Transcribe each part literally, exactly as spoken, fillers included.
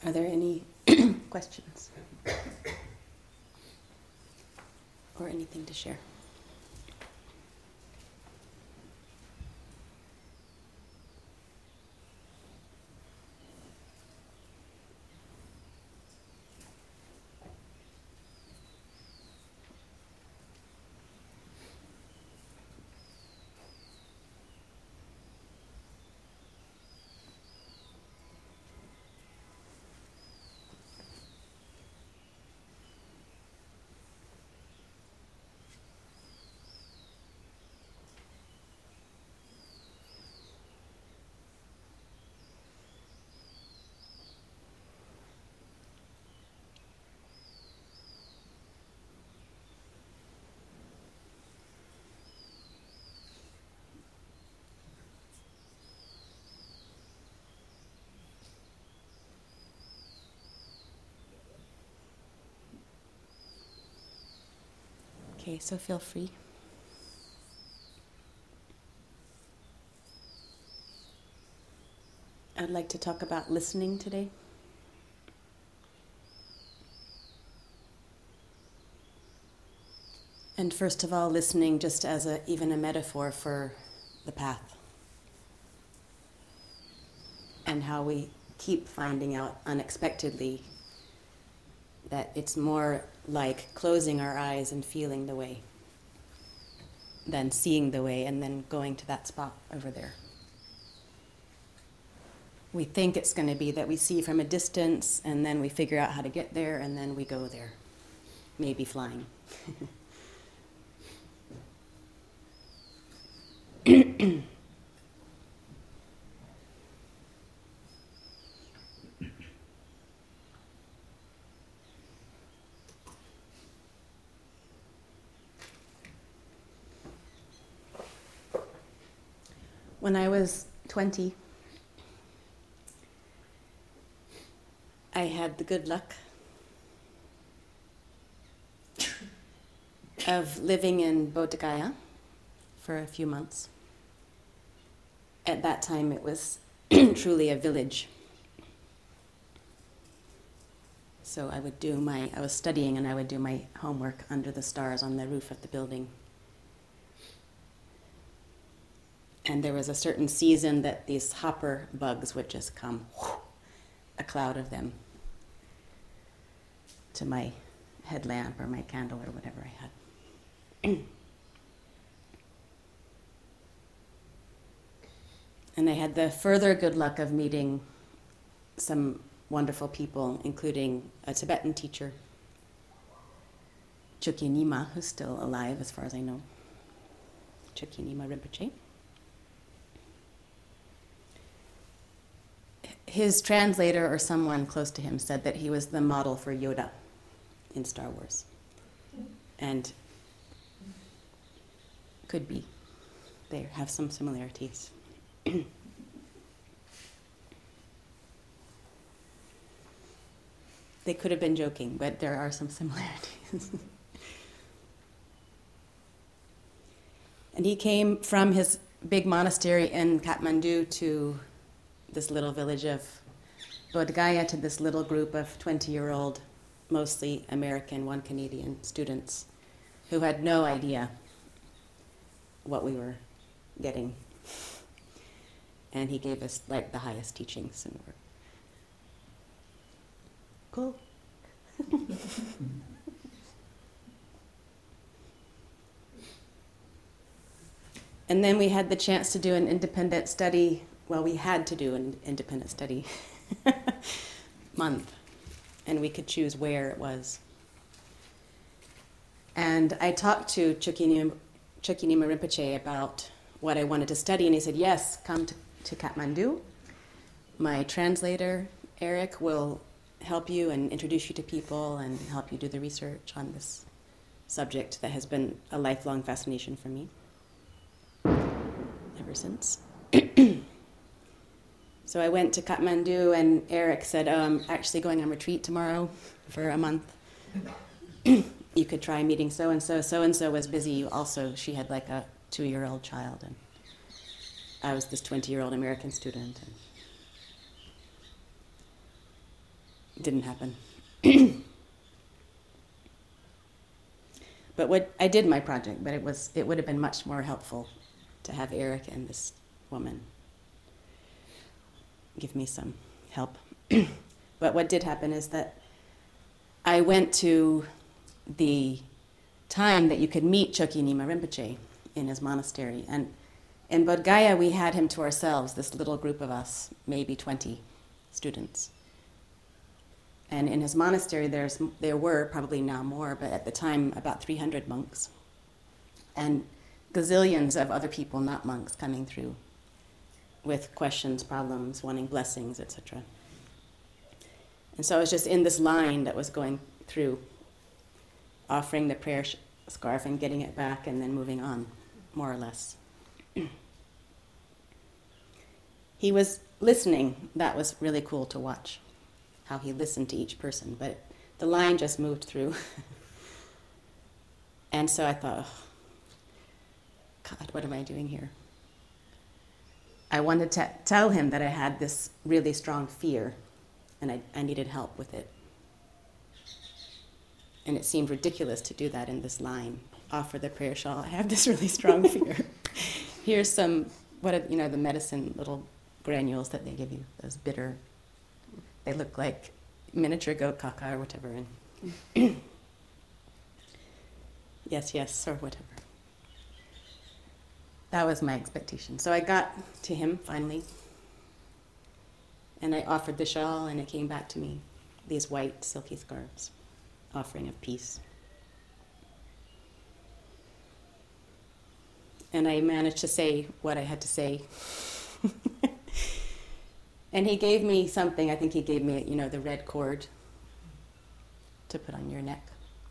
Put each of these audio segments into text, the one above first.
Are there any questions? Or anything to share? Okay, so feel free. I'd like to talk about listening today. And first of all, listening just as a, even a metaphor for the path. And how we keep finding out unexpectedly that it's more like closing our eyes and feeling the way than seeing the way and then going to that spot over there. We think it's going to be that we see from a distance and then we figure out how to get there and then we go there, maybe flying. When I was twenty, I had the good luck of living in Bodh Gaya for a few months. At that time, it was truly a village. So I would do my, I was studying and I would do my homework under the stars on the roof of the building. And there was a certain season that these hopper bugs would just come, a cloud of them, to my headlamp or my candle or whatever I had. And I had the further good luck of meeting some wonderful people, including a Tibetan teacher, Chökyi Nyima, who's still alive as far as I know, Chökyi Nyima Rinpoche. His translator or someone close to him said that he was the model for Yoda in Star Wars. And could be. They have some similarities. They could have been joking, but there are some similarities. And he came from his big monastery in Kathmandu to this little village of Bodh Gaya, to this little group of twenty-year-old, mostly American, one Canadian students who had no idea what we were getting. And he gave us like the highest teachings, and we're cool. And then we had the chance to do an independent study. Well, we had to do an independent study month, and we could choose where it was. And I talked to Chökyi Nyima Rinpoche about what I wanted to study, and he said, yes, come to, to Kathmandu. My translator, Eric, will help you and introduce you to people and help you do the research on this subject that has been a lifelong fascination for me ever since. So I went to Kathmandu, and Eric said, oh, I'm actually going on retreat tomorrow for a month. You could try meeting so-and-so. So-and-so was busy also. She had like a two-year-old child, and I was this twenty-year-old American student. didn't happen. But what I did my project, but it was it would have been much more helpful to have Eric and this woman give me some help. But what did happen is that I went to the time that you could meet Chokyi Nyima Rinpoche in his monastery. And in Bodh Gaya, we had him to ourselves, this little group of us, maybe twenty students. And in his monastery, there's there were probably now more, but at the time, about three hundred monks. And gazillions of other people, not monks, coming through with questions, problems, wanting blessings, et cetera. And so I was just in this line that was going through, offering the prayer sh- scarf and getting it back and then moving on, more or less. He was listening. That was really cool to watch, how he listened to each person. But the line just moved through. And so I thought, oh, God, what am I doing here? I wanted to tell him that I had this really strong fear, and I, I needed help with it. And it seemed ridiculous to do that in this line. Offer the prayer shawl. I have this really strong fear. Here's some, what are, you know, the medicine little granules that they give you, those bitter, they look like miniature goat caca or whatever. And yes, yes, or whatever. That was my expectation. So I got to him finally, and I offered the shawl, and it came back to me, these white silky scarves, offering of peace. And I managed to say what I had to say. And he gave me something. I think he gave me, you know, the red cord to put on your neck.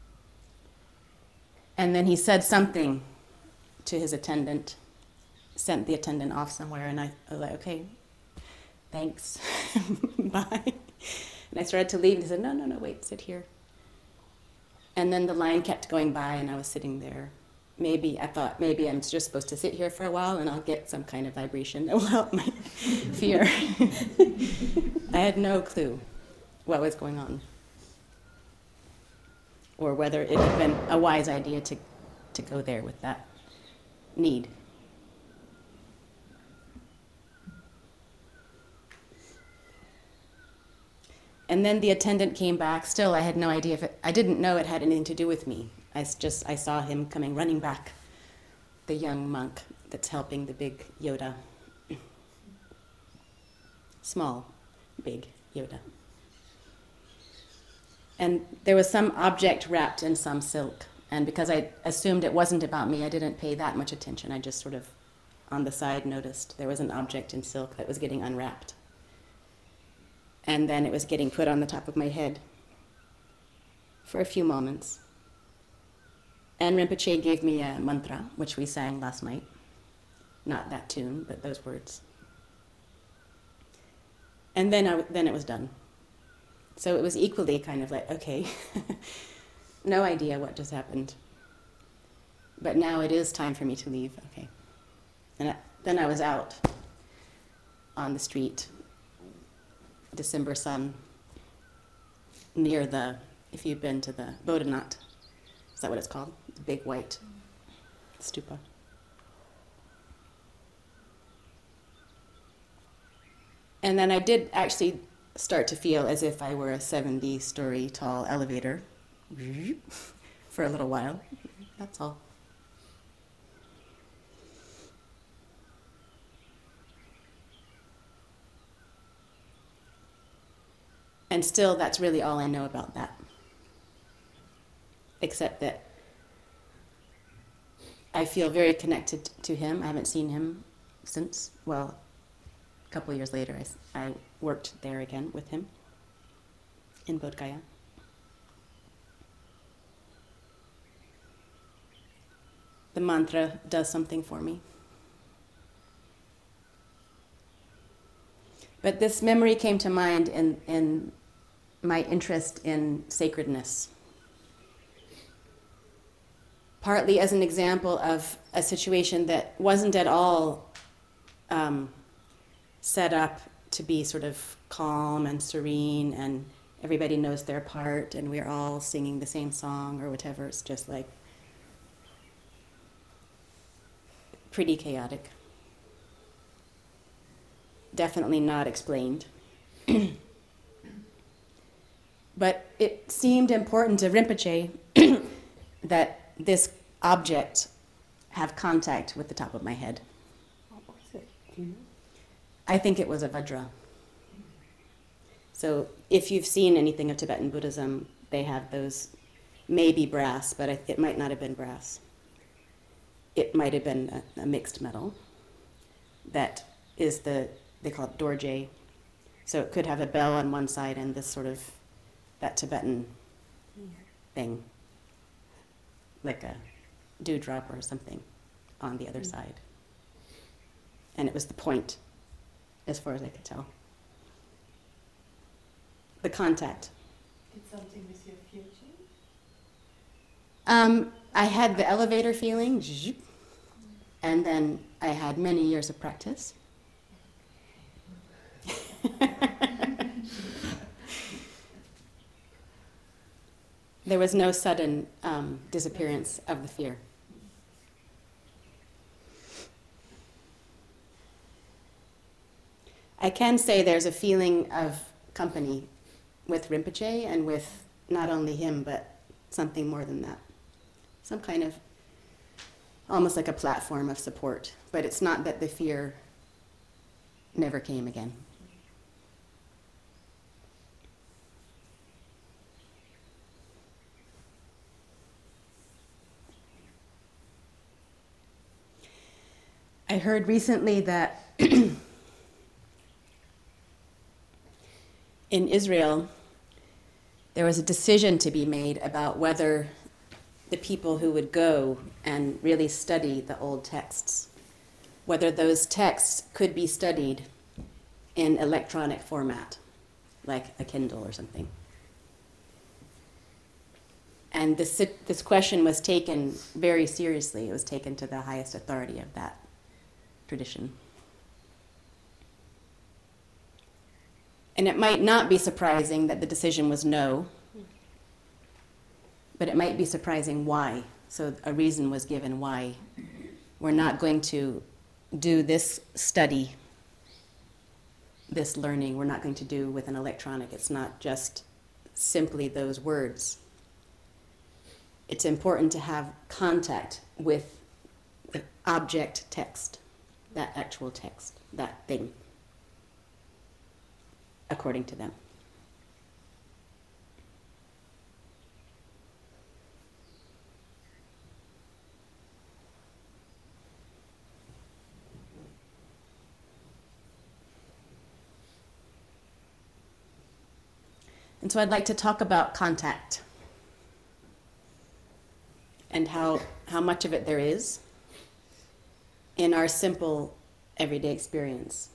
And then he said something to his attendant, sent the attendant off somewhere, and I was like, okay, thanks, bye. And I started to leave, and he said, no, no, no, wait, sit here. And then the line kept going by, and I was sitting there. Maybe, I thought, maybe I'm just supposed to sit here for a while, and I'll get some kind of vibration that will help my fear. I had no clue what was going on, or whether it had been a wise idea to, to go there with that need. And then the attendant came back. Still, I had no idea if it, I didn't know it had anything to do with me. I just, I saw him coming, running back, the young monk that's helping the big Yoda. Small, big Yoda. And there was some object wrapped in some silk. And because I assumed it wasn't about me, I didn't pay that much attention. I just sort of, on the side, noticed there was an object in silk that was getting unwrapped. And then it was getting put on the top of my head for a few moments. And Rinpoche gave me a mantra, which we sang last night. Not that tune, but those words. And then, I, then it was done. So it was equally kind of like, okay, no idea what just happened. But now it is time for me to leave, okay. And I, then I was out on the street, December sun, near the, if you've been to the Bodhanath, is that what it's called? The big white stupa. And then I did actually start to feel as if I were a seventy-story tall elevator for a little while. That's all. And still, that's really all I know about that. Except that I feel very connected to him. I haven't seen him since, well, a couple of years later, I, I worked there again with him in Bodh Gaya. The mantra does something for me. But this memory came to mind in, in my interest in sacredness. Partly as an example of a situation that wasn't at all um, set up to be sort of calm and serene, and everybody knows their part and we're all singing the same song or whatever. It's just like pretty chaotic. Definitely not explained. But it seemed important to Rinpoche that this object have contact with the top of my head. What was it? Do you know? I think it was a Vajra. So if you've seen anything of Tibetan Buddhism, they have those, maybe brass, but I, it might not have been brass. It might have been a, a mixed metal that is the, they call it dorje. So it could have a bell on one side and this sort of, that Tibetan thing, like a dewdrop or something on the other mm-hmm. side. And it was the point, as far as I could tell. The contact. Did something with your future? Um, I had the elevator feeling, and then I had many years of practice. There was no sudden um, disappearance of the fear. I can say there's a feeling of company with Rinpoche and with not only him, but something more than that. Some kind of, almost like a platform of support. But it's not that the fear never came again. I heard recently that in Israel, there was a decision to be made about whether the people who would go and really study the old texts, whether those texts could be studied in electronic format, like a Kindle or something. And this, this question was taken very seriously. It was taken to the highest authority of that tradition. And it might not be surprising that the decision was no, but it might be surprising why. So a reason was given why we're not going to do this study, this learning, we're not going to do with an electronic. It's not just simply those words. It's important to have contact with the object text, that actual text, that thing, according to them. And so I'd like to talk about contact and how, how much of it there is in our simple everyday experience.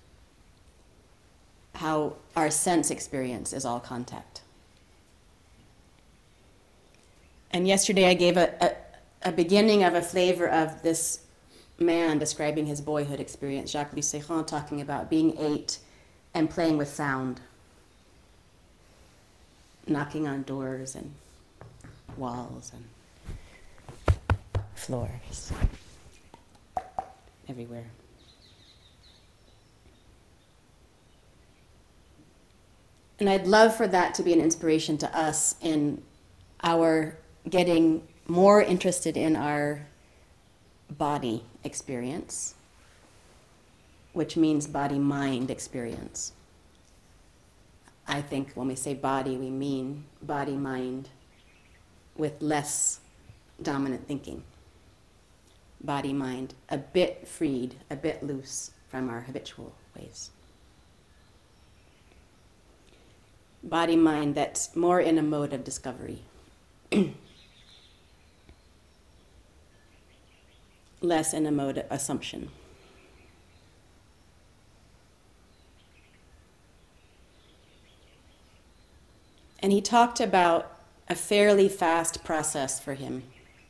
How our sense experience is all contact. And yesterday I gave a, a, a beginning of a flavor of this man describing his boyhood experience, Jacques Lucéron, talking about being eight and playing with sound, knocking on doors and walls and floors everywhere. And I'd love for that to be an inspiration to us in our getting more interested in our body experience, which means body-mind experience. I think when we say body, we mean body-mind with less dominant thinking. Body-mind, a bit freed, a bit loose from our habitual ways. Body-mind that's more in a mode of discovery. Less in a mode of assumption. And he talked about a fairly fast process for him.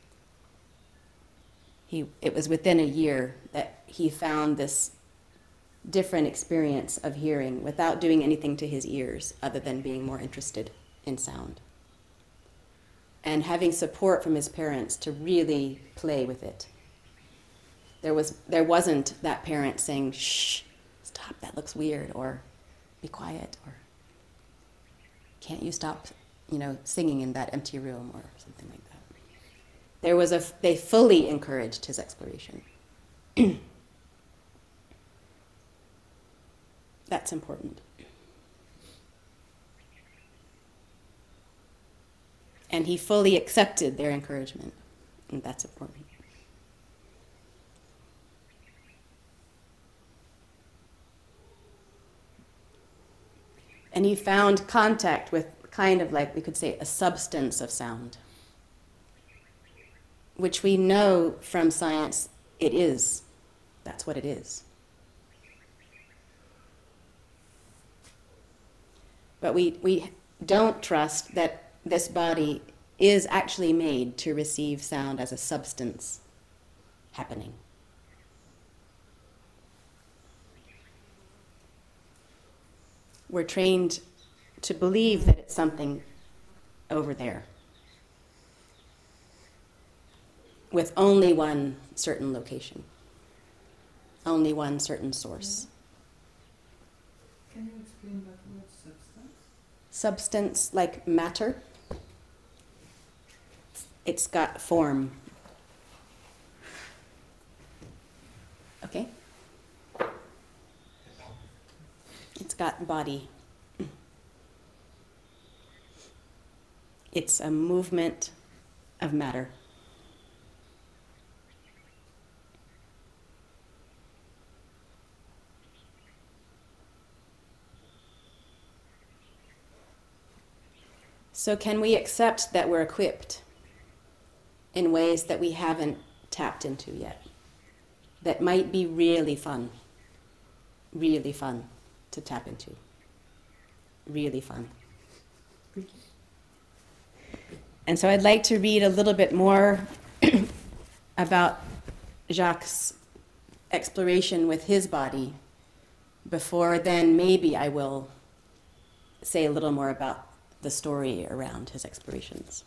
He, it was within a year that he found this different experience of hearing without doing anything to his ears other than being more interested in sound. And having support from his parents to really play with it. There was, there wasn't that parent saying, shh, stop, that looks weird, or be quiet, or can't you stop, you know, singing in that empty room, or something like that. There was a, they fully encouraged his exploration. That's important. And he fully accepted their encouragement, and that's important. And he found contact with kind of like, we could say, a substance of sound, which we know from science it is. That's what it is. But we, we don't trust that this body is actually made to receive sound as a substance happening. We're trained to believe that it's something over there, with only one certain location, only one certain source. Can you explain that word substance? Substance, like matter. It's got form. Okay? It's got body. It's a movement of matter. So can we accept that we're equipped in ways that we haven't tapped into yet? That might be really fun, really fun to tap into. Really fun. And so I'd like to read a little bit more about Jacques' exploration with his body before then maybe I will say a little more about the story around his explorations.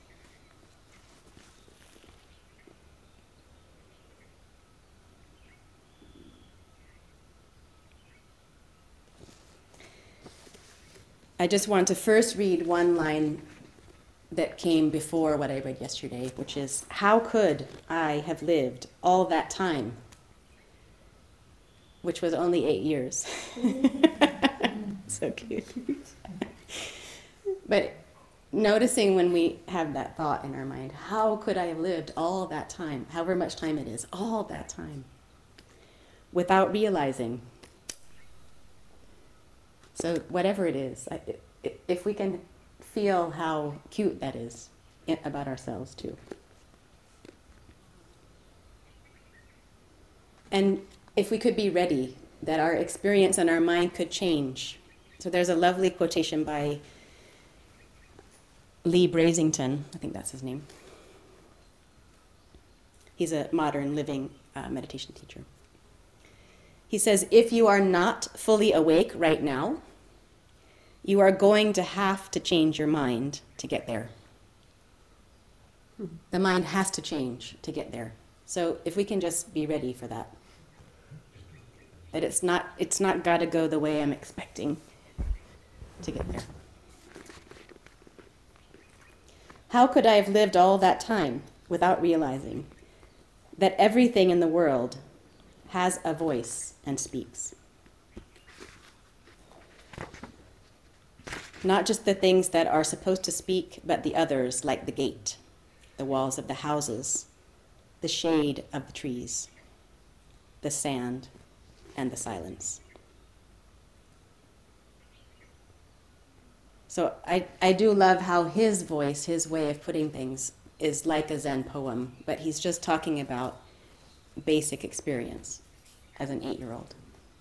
I just want to first read one line that came before what I read yesterday, which is, how could I have lived all that time? Which was only eight years. So cute. But noticing when we have that thought in our mind, how could I have lived all that time, however much time it is, all that time, without realizing? So whatever it is, I, if we can feel how cute that is about ourselves too. And if we could be ready, that our experience and our mind could change. So there's a lovely quotation by Lee Brasington, I think that's his name. He's a modern living uh, meditation teacher. He says, if you are not fully awake right now, you are going to have to change your mind to get there. The mind has to change to get there. So if we can just be ready for that. That it's not, it's not got to go the way I'm expecting to get there. How could I have lived all that time without realizing that everything in the world has a voice and speaks? Not just the things that are supposed to speak, but the others, like the gate, the walls of the houses, the shade of the trees, the sand, and the silence. So I, I do love how his voice, his way of putting things is like a Zen poem, but he's just talking about basic experience as an eight-year-old.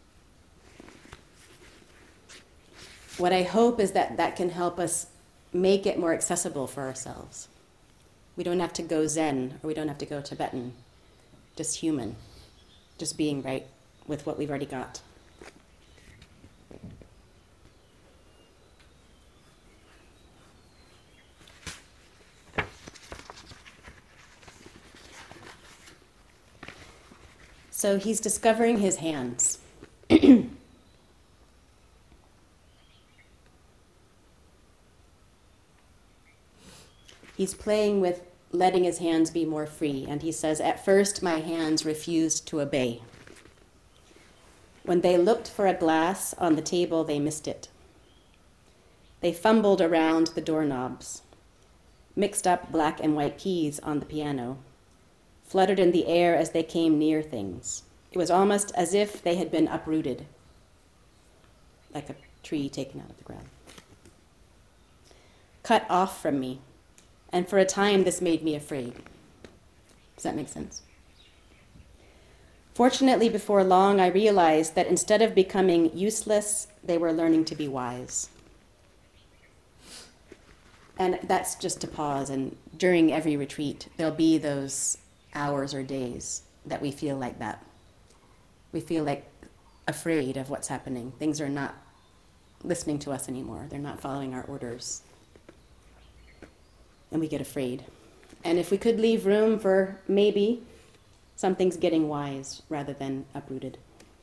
What I hope is that that can help us make it more accessible for ourselves. We don't have to go Zen, or we don't have to go Tibetan, just human, just being right with what we've already got. So he's discovering his hands. He's playing with letting his hands be more free, and he says, "At first my hands refused to obey. When they looked for a glass on the table, they missed it. They fumbled around the doorknobs, mixed up black and white keys on the piano, fluttered in the air as they came near things. It was almost as if they had been uprooted, like a tree taken out of the ground. Cut off from me, and for a time this made me afraid." Does that make sense? "Fortunately, before long, I realized that instead of becoming useless, they were learning to be wise." And that's just to pause, and during every retreat, there'll be those hours or days that we feel like that. We feel like afraid of what's happening. Things are not listening to us anymore. They're not following our orders. And we get afraid. And if we could leave room for maybe something's getting wise rather than uprooted.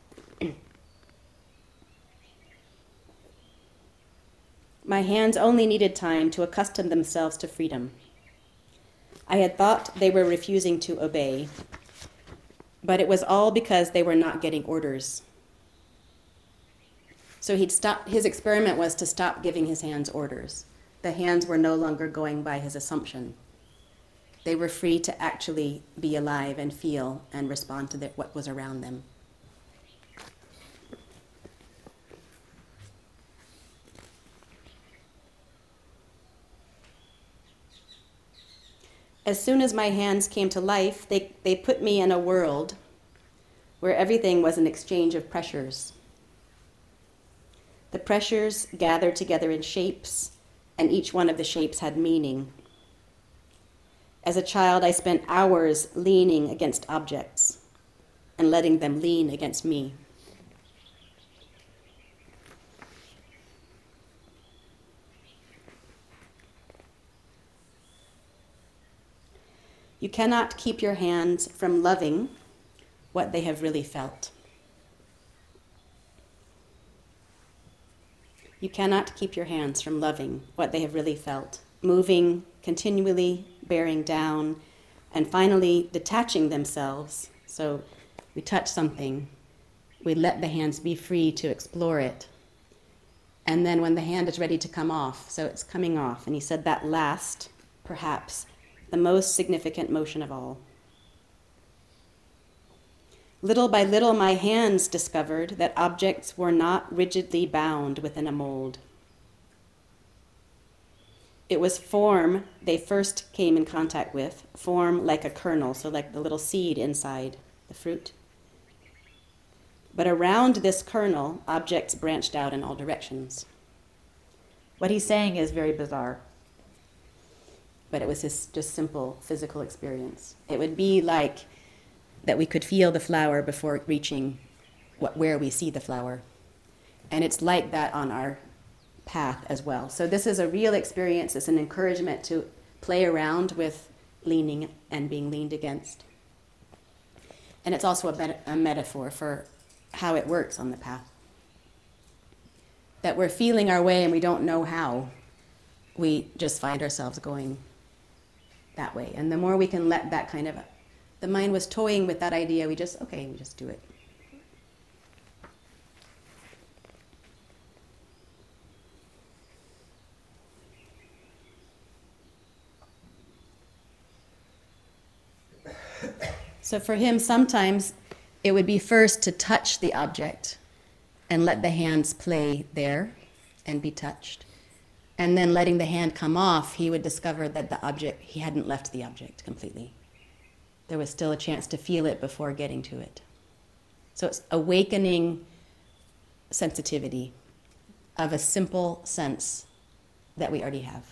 My hands only needed time to accustom themselves to freedom. I had thought they were refusing to obey, but it was all because they were not getting orders. So he'd stop, his experiment was to stop giving his hands orders. The hands were no longer going by his assumption. They were free to actually be alive and feel and respond to the, what was around them. As soon as my hands came to life, they, they put me in a world where everything was an exchange of pressures. The pressures gathered together in shapes, and each one of the shapes had meaning. As a child, I spent hours leaning against objects and letting them lean against me. You cannot keep your hands from loving what they have really felt. You cannot keep your hands from loving what they have really felt, moving continually, bearing down, and finally detaching themselves. So we touch something, we let the hands be free to explore it. And then when the hand is ready to come off, so it's coming off. And he said that last, perhaps, the most significant motion of all. Little by little, my hands discovered that objects were not rigidly bound within a mold. It was form they first came in contact with, form like a kernel, so like the little seed inside the fruit. But around this kernel, objects branched out in all directions. What he's saying is very bizarre, but it was this just simple physical experience. It would be like that we could feel the flower before reaching what, where we see the flower. And it's like that on our path as well. So this is a real experience. It's an encouragement to play around with leaning and being leaned against. And it's also a, met- a metaphor for how it works on the path. That we're feeling our way and we don't know how. We just find ourselves going that way. And the more we can let that kind of, the mind was toying with that idea, we just, okay, we just do it. So for him, sometimes it would be first to touch the object and let the hands play there and be touched. And then letting the hand come off, he would discover that the object, he hadn't left the object completely. There was still a chance to feel it before getting to it. So it's awakening sensitivity of a simple sense that we already have.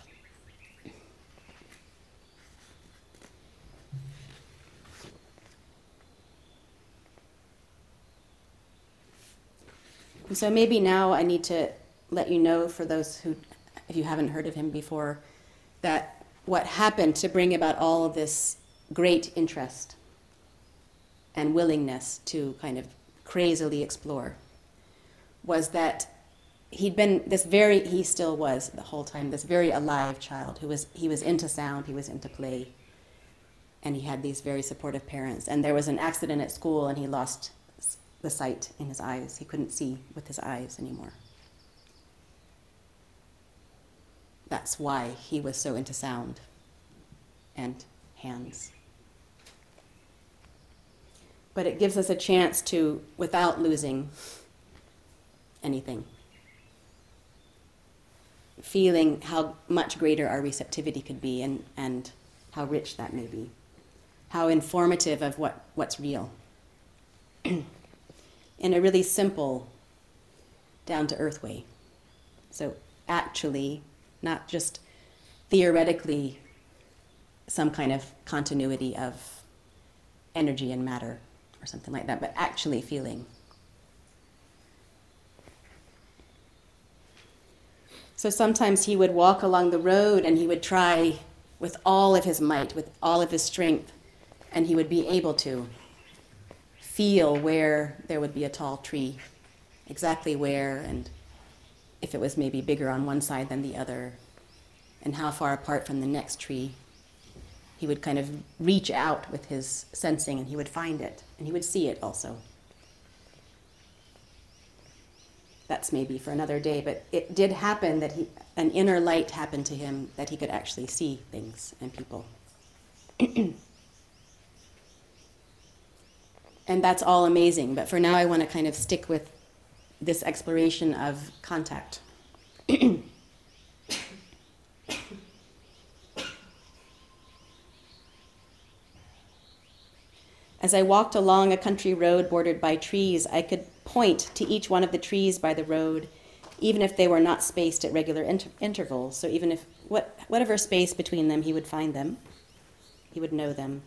And so maybe now I need to let you know, for those who, if you haven't heard of him before, that what happened to bring about all of this great interest and willingness to kind of crazily explore was that he'd been this very, he still was the whole time, this very alive child who was, he was into sound, he was into play, and he had these very supportive parents. And there was an accident at school and he lost the sight in his eyes. He couldn't see with his eyes anymore. That's why he was so into sound and hands. But it gives us a chance to, without losing anything, feeling how much greater our receptivity could be and, and how rich that may be, how informative of what, what's real. In a really simple, down-to-earth way. So actually, not just theoretically, some kind of continuity of energy and matter or something like that, but actually feeling. So sometimes he would walk along the road and he would try with all of his might, with all of his strength, and he would be able to feel where there would be a tall tree, exactly where, and if it was maybe bigger on one side than the other, and how far apart from the next tree. He would kind of reach out with his sensing and he would find it, and he would see it also. That's maybe for another day, but it did happen that he, an inner light happened to him that he could actually see things and people. And that's all amazing, but for now I want to kind of stick with this exploration of contact. As I walked along a country road bordered by trees, I could point to each one of the trees by the road, even if they were not spaced at regular inter- intervals. So even if, what, whatever space between them, he would find them. He would know them.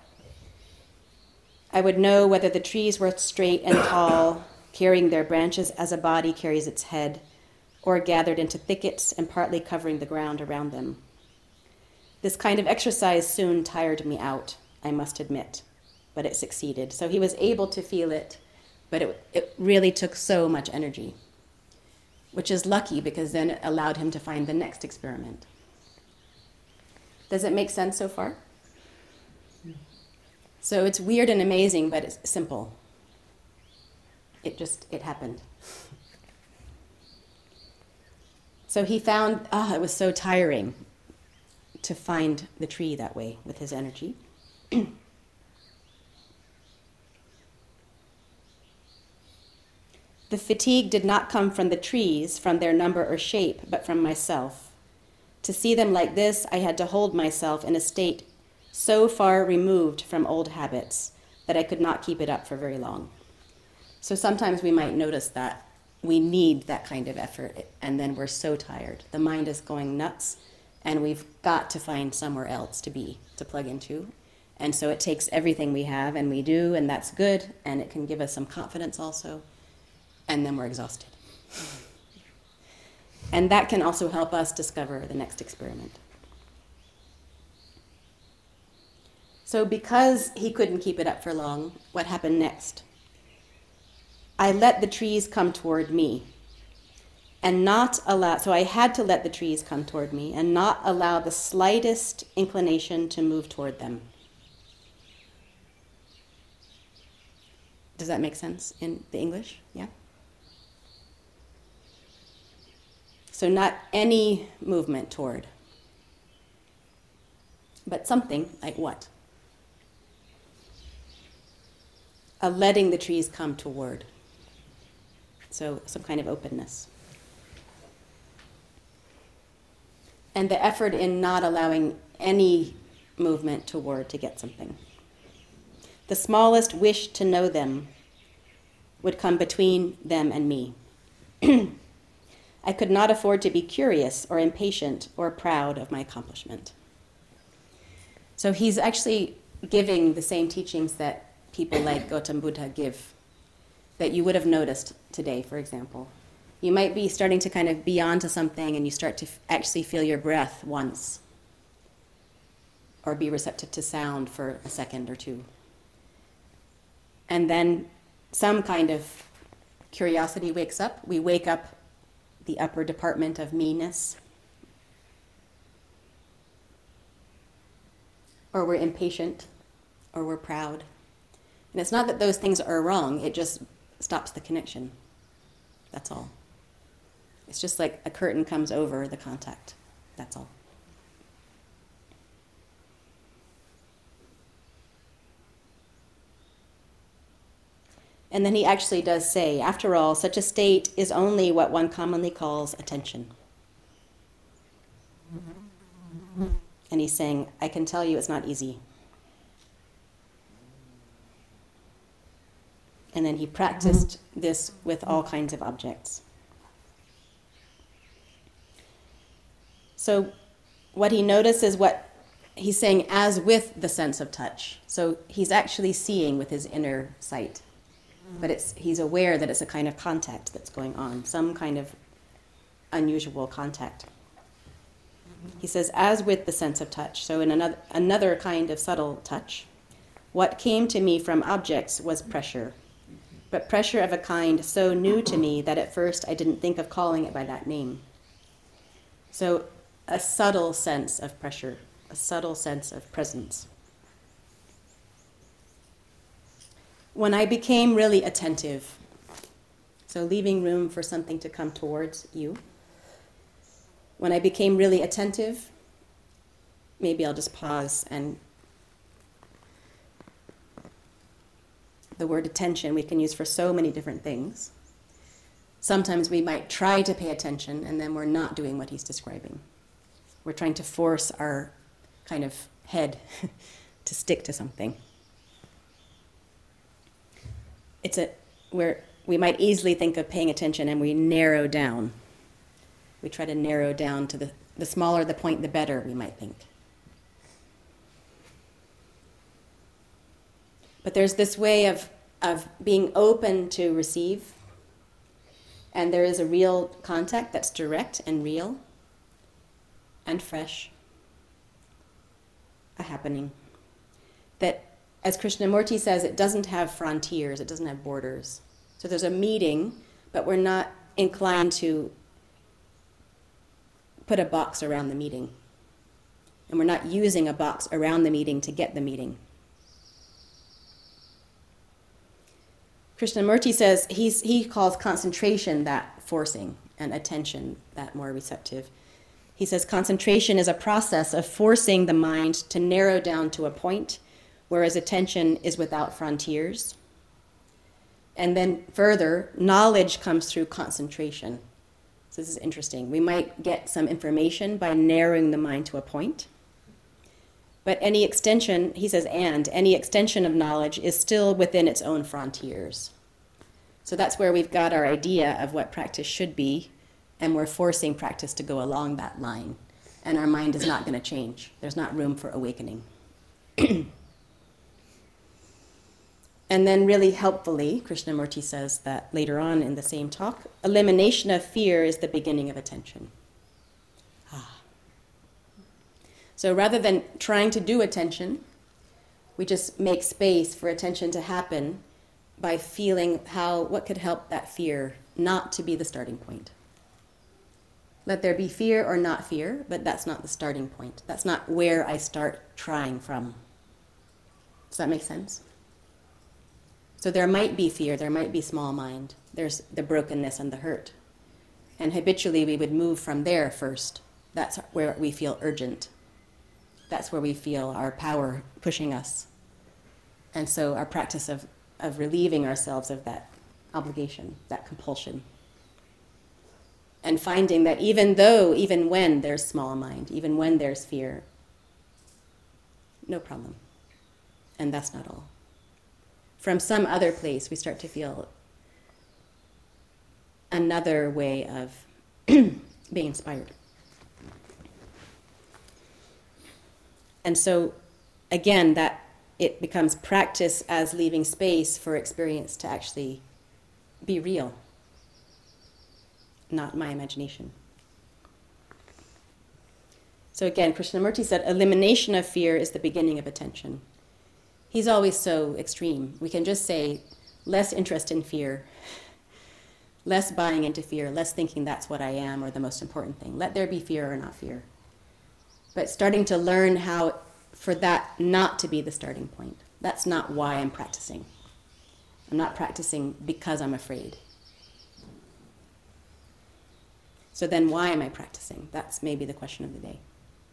I would know whether the trees were straight and tall, carrying their branches as a body carries its head, or gathered into thickets and partly covering the ground around them. This kind of exercise soon tired me out, I must admit, but it succeeded. So he was able to feel it, but it, it really took so much energy, which is lucky because then it allowed him to find the next experiment. Does it make sense so far? So it's weird and amazing, but it's simple. It just, it happened. So he found, ah, oh, it was so tiring to find the tree that way with his energy. The fatigue did not come from the trees, from their number or shape, but from myself. To see them like this, I had to hold myself in a state so far removed from old habits that I could not keep it up for very long. So sometimes we might notice that we need that kind of effort, and then we're so tired. The mind is going nuts, and we've got to find somewhere else to be, to plug into. And so it takes everything we have, and we do, and that's good, and it can give us some confidence also, and then we're exhausted. And that can also help us discover the next experiment. So because he couldn't keep it up for long, what happened next? I let the trees come toward me and not allow, so I had to let the trees come toward me and not allow the slightest inclination to move toward them. Does that make sense in the English? Yeah? So not any movement toward, but something like what? A letting the trees come toward. So some kind of openness. And the effort in not allowing any movement toward to get something. The smallest wish to know them would come between them and me. I could not afford to be curious or impatient or proud of my accomplishment. So he's actually giving the same teachings that people like Gautam Buddha give, that you would have noticed today, for example. You might be starting to kind of be onto something and you start to f- actually feel your breath once, or be receptive to sound for a second or two. and then some kind of curiosity wakes up. We wake up the upper department of me-ness. Or we're impatient, or we're proud. And it's not that those things are wrong, it just stops the connection. That's all. It's just like a curtain comes over the contact. That's all. And then he actually does say, after all, such a state is only what one commonly calls attention. And he's saying, I can tell you it's not easy. And then he practiced this with all kinds of objects. So what he noticed is what he's saying as with the sense of touch. So he's actually seeing with his inner sight. But it's he's aware that it's a kind of contact that's going on, some kind of unusual contact. He says, as with the sense of touch, so in another, another kind of subtle touch, what came to me from objects was pressure, but pressure of a kind so new to me that at first I didn't think of calling it by that name. So a subtle sense of pressure, a subtle sense of presence. When I became really attentive, so leaving room for something to come towards you, when I became really attentive, maybe I'll just pause and the word attention we can use for so many different things. Sometimes we might try to pay attention and then we're not doing what he's describing. We're trying to force our kind of head to stick to something. It's a where we might easily think of paying attention and we narrow down. We try to narrow down to the, the smaller the point, the better, we might think. But there's this way of, of being open to receive, and there is a real contact that's direct and real and fresh, a happening that, as Krishnamurti says, it doesn't have frontiers, it doesn't have borders. So there's a meeting, but we're not inclined to put a box around the meeting. And we're not using a box around the meeting to get the meeting. Krishnamurti says he's, he calls concentration that forcing and attention that more receptive. He says concentration is a process of forcing the mind to narrow down to a point, whereas attention is without frontiers. And then further, knowledge comes through concentration. So this is interesting. We might get some information by narrowing the mind to a point. But any extension, he says, and any extension of knowledge is still within its own frontiers. So that's where we've got our idea of what practice should be, and we're forcing practice to go along that line. And our mind is not going to change. There's not room for awakening. And then really helpfully, Krishnamurti says that later on in the same talk, elimination of fear is the beginning of attention. Ah. So rather than trying to do attention, we just make space for attention to happen by feeling how, what could help that fear not to be the starting point. Let there be fear or not fear, but that's not the starting point. That's not where I start trying from. Does that make sense? So there might be fear, there might be small mind. There's the brokenness and the hurt. And habitually we would move from there first. That's where we feel urgent. That's where we feel our power pushing us. And so our practice of, of relieving ourselves of that obligation, that compulsion. And finding that even though, even when there's small mind, even when there's fear, no problem. And that's not all. From some other place, we start to feel another way of being inspired. And so, again, that it becomes practice as leaving space for experience to actually be real, not my imagination. So again, Krishnamurti said, elimination of fear is the beginning of attention. he's always so extreme. We can just say less interest in fear, less buying into fear, less thinking that's what I am or the most important thing. Let there be fear or not fear. But starting to learn how for that not to be the starting point. That's not why I'm practicing. I'm not practicing because I'm afraid. So then why am I practicing? That's maybe the question of the day.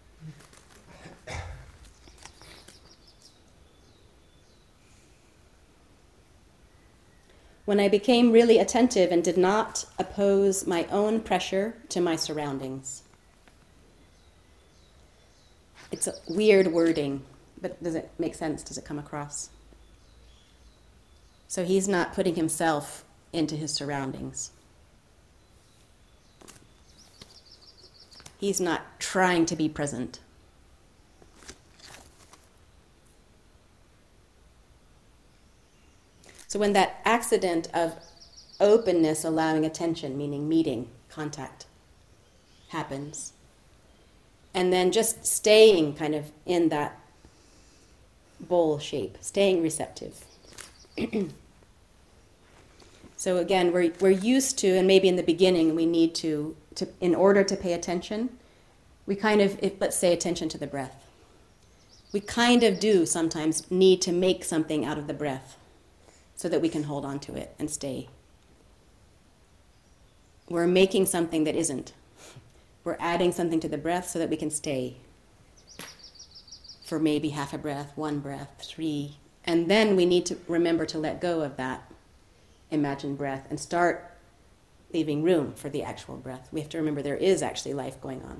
When I became really attentive and did not oppose my own pressure to my surroundings. It's a weird wording, but does it make sense? Does it come across? So he's not putting himself into his surroundings. He's not trying to be present. So when that accident of openness, allowing attention, meaning meeting, contact, happens, and then just staying kind of in that bowl shape, staying receptive. So again, we're we're used to, and maybe in the beginning we need to, to in order to pay attention, we kind of, if, let's say attention to the breath. We kind of do sometimes need to make something out of the breath so that we can hold on to it and stay. We're making something that isn't. We're adding something to the breath so that we can stay for maybe half a breath, one breath, three. And then we need to remember to let go of that imagined breath and start leaving room for the actual breath. We have to remember there is actually life going on.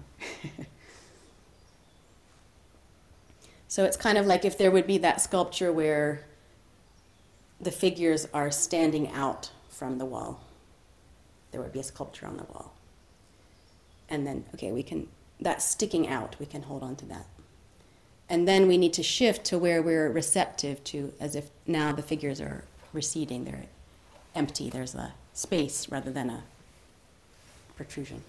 So it's kind of like if there would be that sculpture where the figures are standing out from the wall. There would be a sculpture on the wall. And then, okay, we can, that's sticking out, we can hold on to that. And then we need to shift to where we're receptive to, as if now the figures are receding, they're empty, there's a space rather than a protrusion.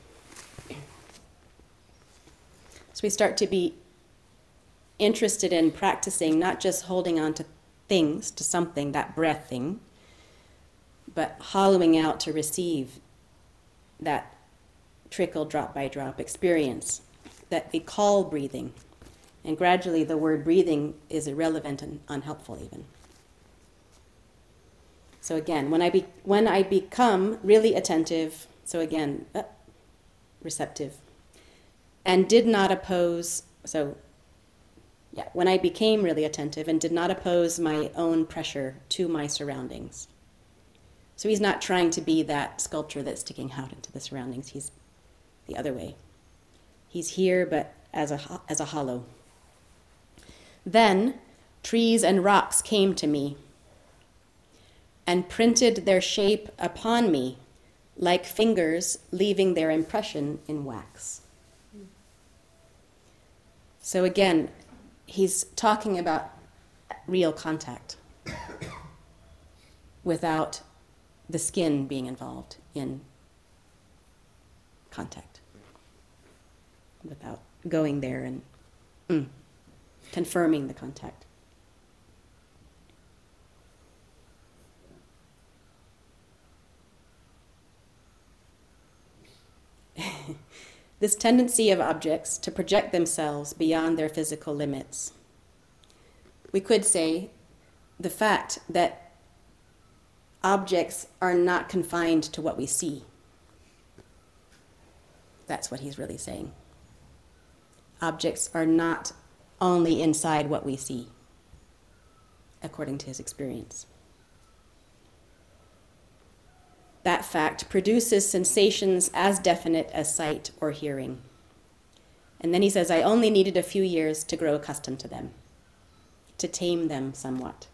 So we start to be interested in practicing, not just holding on to things, to something, that breath thing, but hollowing out to receive that trickle, drop by drop experience that we call breathing. And gradually the word breathing is irrelevant and unhelpful even. So again, when I be, when I become really attentive, so again, uh, receptive, and did not oppose, so yeah, when I became really attentive and did not oppose my own pressure to my surroundings. So he's not trying to be that sculpture that's sticking out into the surroundings. He's the other way. He's here, but as a, as a hollow. Then trees and rocks came to me and printed their shape upon me like fingers leaving their impression in wax. So again, he's talking about real contact without the skin being involved in contact, without going there and mm, confirming the contact. This tendency of objects to project themselves beyond their physical limits. We could say the fact that objects are not confined to what we see. That's what he's really saying. Objects are not only inside what we see, according to his experience. That fact produces sensations as definite as sight or hearing. And then he says, I only needed a few years to grow accustomed to them, to tame them somewhat.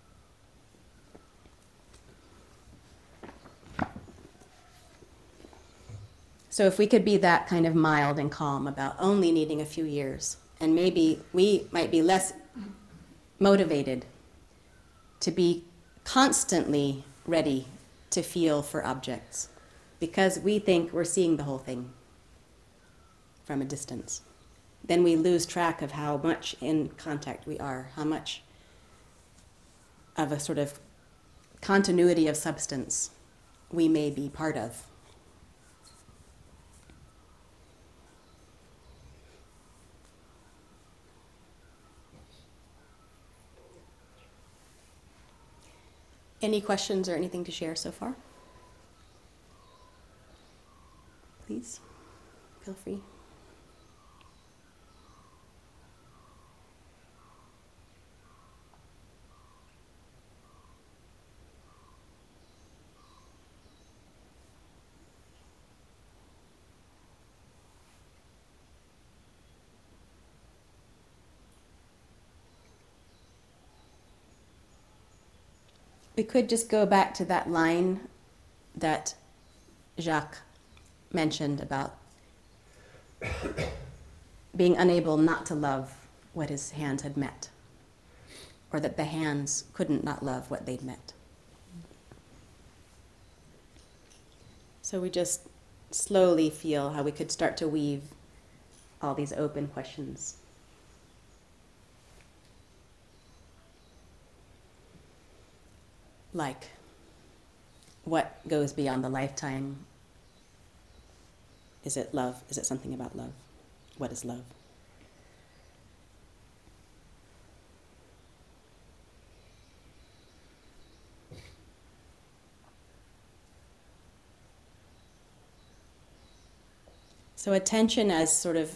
So if we could be that kind of mild and calm about only needing a few years, and maybe we might be less motivated to be constantly ready to feel for objects, because we think we're seeing the whole thing from a distance. Then we lose track of how much in contact we are, how much of a sort of continuity of substance we may be part of. Any questions or anything to share so far? Please, feel free. We could just go back to that line that Jacques mentioned about being unable not to love what his hands had met, or that the hands couldn't not love what they'd met. So we just slowly feel how we could start to weave all these open questions. Like, what goes beyond the lifetime? Is it love? Is it something about love? What is love? So attention as sort of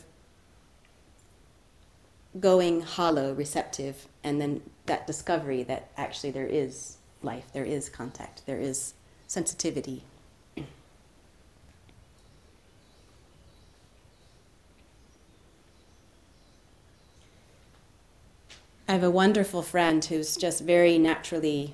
going hollow, receptive, and then that discovery that actually there is life, there is contact, there is sensitivity. I have a wonderful friend who's just very naturally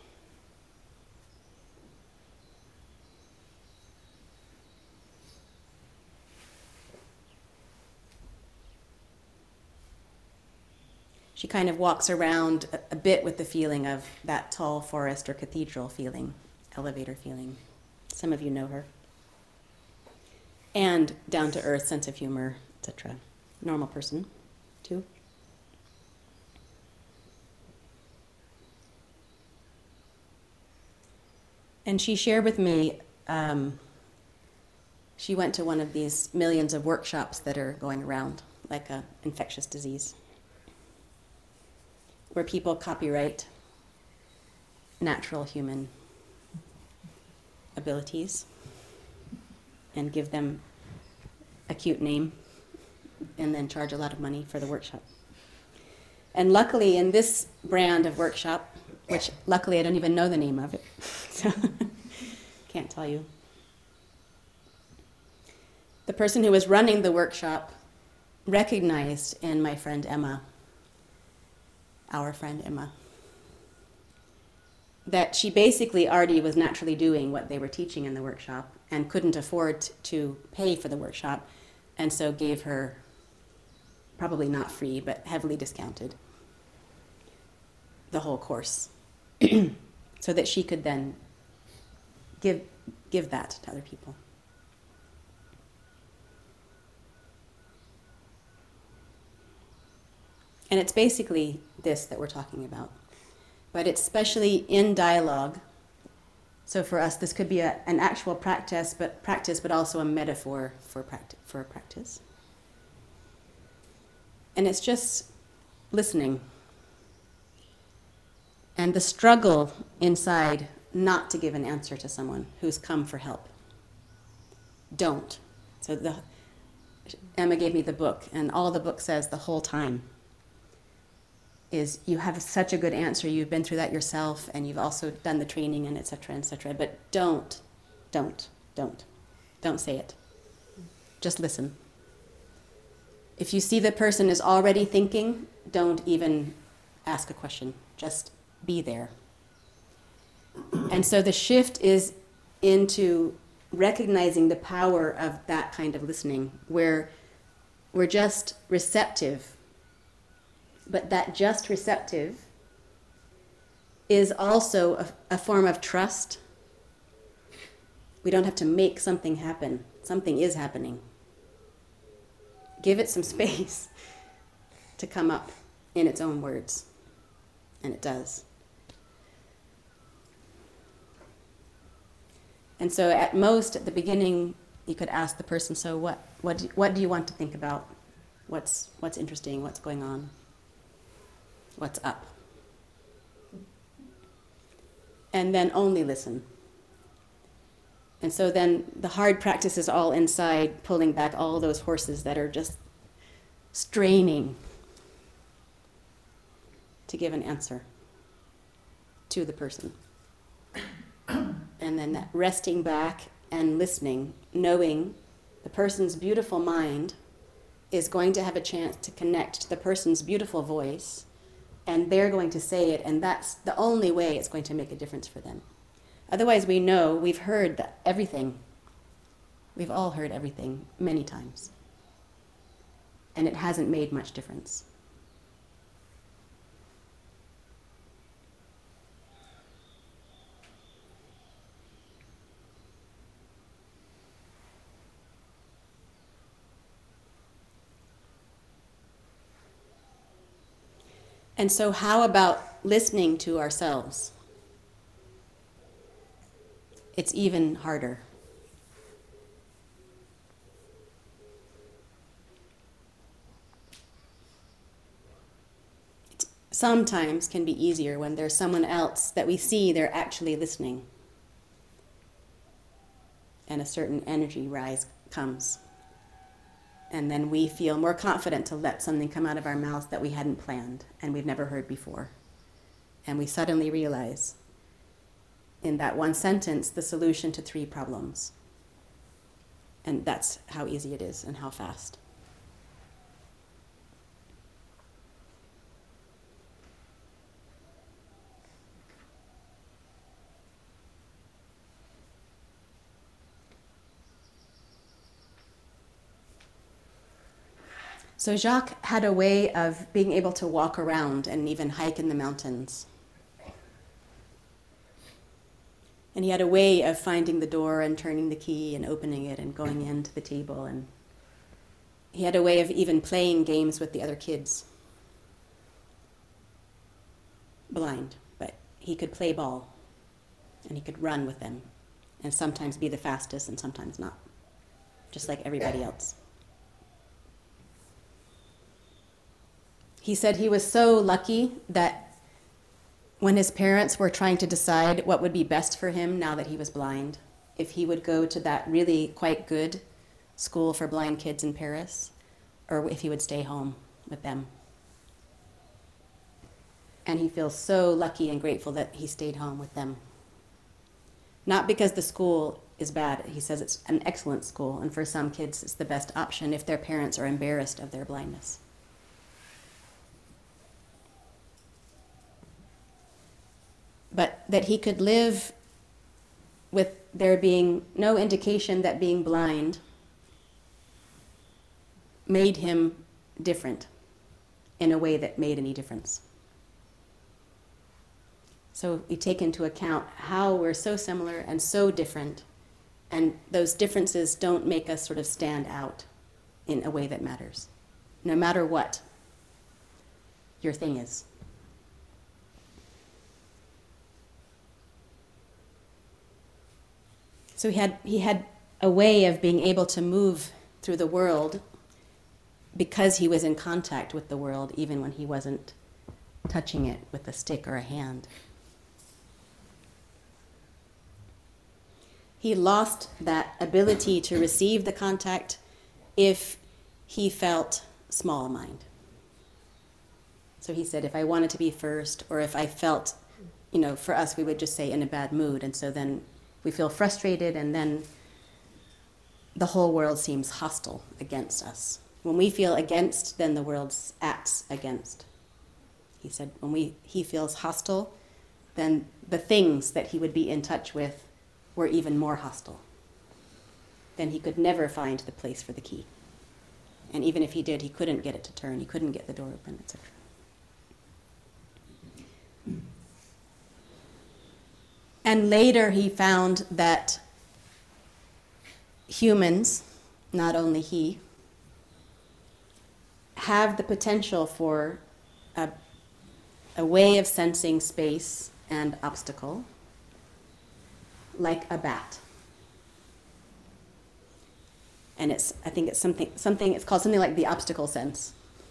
she kind of walks around a, a bit with the feeling of that tall forest or cathedral feeling, elevator feeling. Some of you know her. And down-to-earth sense of humor, et cetera. Normal person, too. And she shared with me, um, she went to one of these millions of workshops that are going around, like an infectious disease, where people copyright natural human abilities and give them a cute name and then charge a lot of money for the workshop. And luckily in this brand of workshop, which luckily I don't even know the name of it, so can't tell you. The person who was running the workshop recognized in my friend Emma, our friend Emma, that she basically already was naturally doing what they were teaching in the workshop and couldn't afford to pay for the workshop, and so gave her, probably not free, but heavily discounted, the whole course, so that she could then give, give that to other people. And it's basically this that we're talking about. But it's especially in dialogue. So for us, this could be a, an actual practice, but practice, but also a metaphor for practice. For practice. And it's just listening. And the struggle inside not to give an answer to someone who's come for help. Don't. So the, Emma gave me the book, and all the book says the whole time is you have such a good answer, you've been through that yourself, and you've also done the training, and et cetera, et cetera. But don't, don't, don't, don't say it. Just listen. If you see the person is already thinking, don't even ask a question. Just be there. And so the shift is into recognizing the power of that kind of listening, where we're just receptive. But that just receptive is also a, a form of trust. We don't have to make something happen. Something is happening. Give it some space to come up in its own words. And it does. And so at most, at the beginning, you could ask the person, so what, what, do, what do you want to think about? What's, what's interesting? What's going on? What's up? And then only listen. And so then the hard practice is all inside, pulling back all those horses that are just straining to give an answer to the person. And then that resting back and listening, knowing the person's beautiful mind is going to have a chance to connect to the person's beautiful voice, and they're going to say it, and that's the only way it's going to make a difference for them. Otherwise, we know, we've heard that everything. We've all heard everything many times. And it hasn't made much difference. And so how about listening to ourselves? It's even harder. It sometimes can be easier when there's someone else that we see they're actually listening. And a certain energy rise comes. And then we feel more confident to let something come out of our mouths that we hadn't planned and we've never heard before. And we suddenly realize in that one sentence the solution to three problems. And that's how easy it is and how fast. So Jacques had a way of being able to walk around and even hike in the mountains. And he had a way of finding the door and turning the key and opening it and going into the table. And he had a way of even playing games with the other kids. Blind, but he could play ball. And he could run with them. And sometimes be the fastest and sometimes not. Just like everybody else. He said he was so lucky that when his parents were trying to decide what would be best for him now that he was blind, if he would go to that really quite good school for blind kids in Paris, or if he would stay home with them. And he feels so lucky and grateful that he stayed home with them. Not because the school is bad. He says it's an excellent school, and for some kids it's the best option if their parents are embarrassed of their blindness. But that he could live with there being no indication that being blind made him different in a way that made any difference. So we take into account how we're so similar and so different, and those differences don't make us sort of stand out in a way that matters, no matter what your thing is. So he had he had a way of being able to move through the world because he was in contact with the world even when he wasn't touching it with a stick or a hand. He lost that ability to receive the contact if he felt small mind. So he said, if I wanted to be first, or if I felt, you know, for us we would just say in a bad mood, and so then we feel frustrated, and then the whole world seems hostile against us. When we feel against, then the world acts against. He said when we he feels hostile, then the things that he would be in touch with were even more hostile. Then he could never find the place for the key. And even if he did, he couldn't get it to turn, he couldn't get the door open, et cetera. And later he found that humans, not only he, have the potential for a, a way of sensing space and obstacle, like a bat. And it's, I think it's something, something, it's called something like the obstacle sense.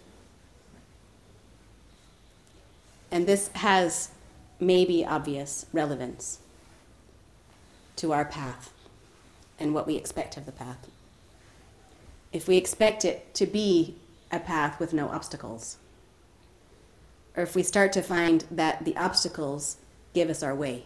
And this has maybe obvious relevance to our path and what we expect of the path. If we expect it to be a path with no obstacles, or if we start to find that the obstacles give us our way,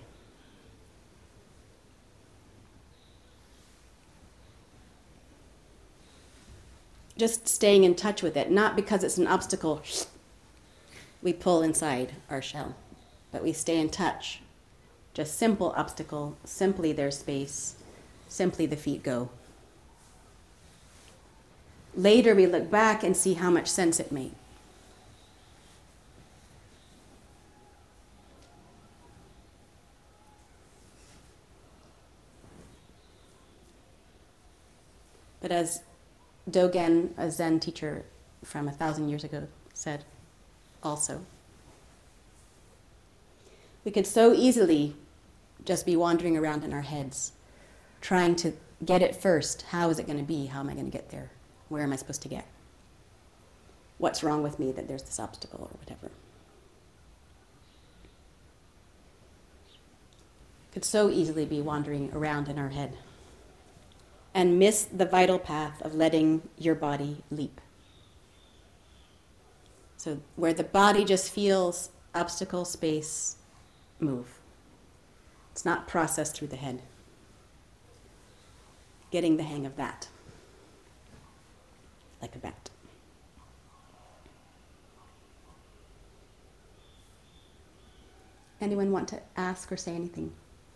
just staying in touch with it, not because it's an obstacle we pull inside our shell, but we stay in touch. Just simple obstacle, simply there's space, simply the feet go. Later we look back and see how much sense it made. But as Dogen, a Zen teacher from a thousand years ago, said also, we could so easily just be wandering around in our heads, trying to get it first. How is it going to be? How am I going to get there? Where am I supposed to get? What's wrong with me that there's this obstacle or whatever? Could so easily be wandering around in our head and miss the vital path of letting your body leap. So where the body just feels obstacle, space, move. It's not processed through the head. Getting the hang of that, like a bat. Anyone want to ask or say anything?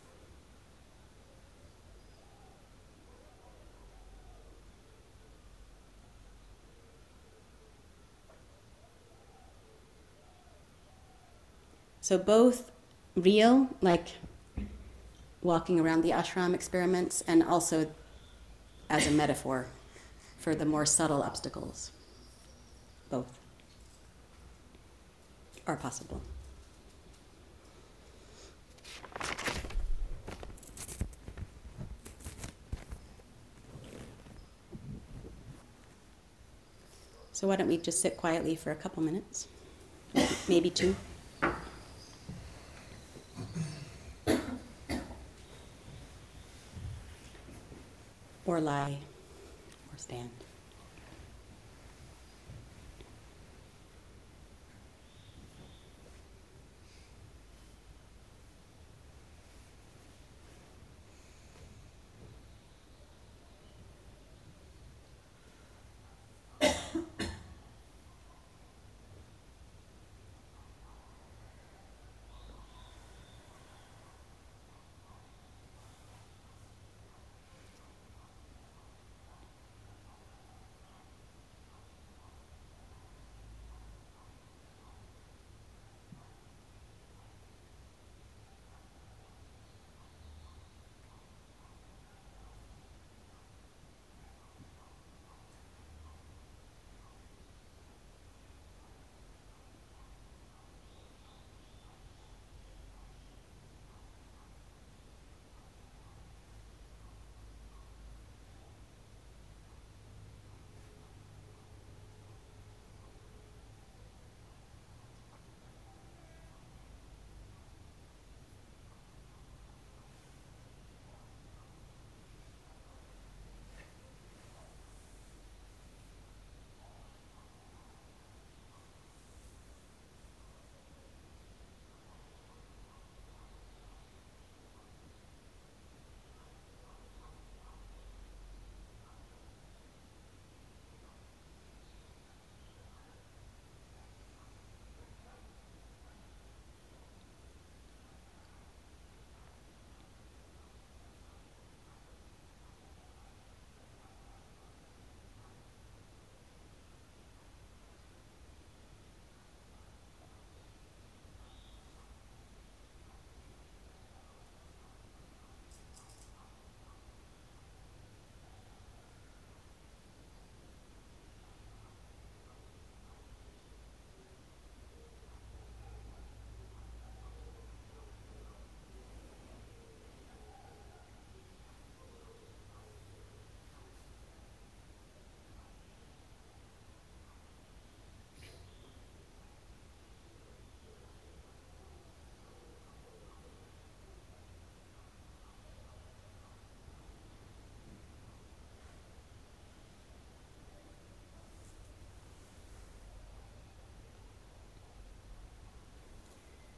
So both real, like walking around the ashram experiments, and also as a metaphor for the more subtle obstacles. Both are possible. So why don't we just sit quietly for a couple minutes, maybe two. Or lie, or stand.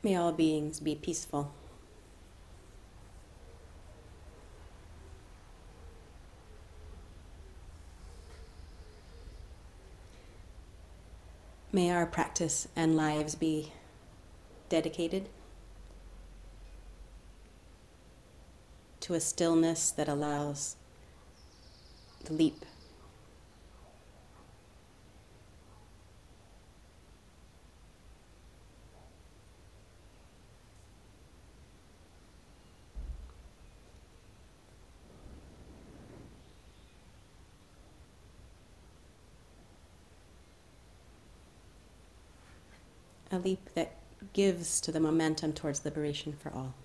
May all beings be peaceful. May our practice and lives be dedicated to a stillness that allows the leap. A leap that gives to the momentum towards liberation for all.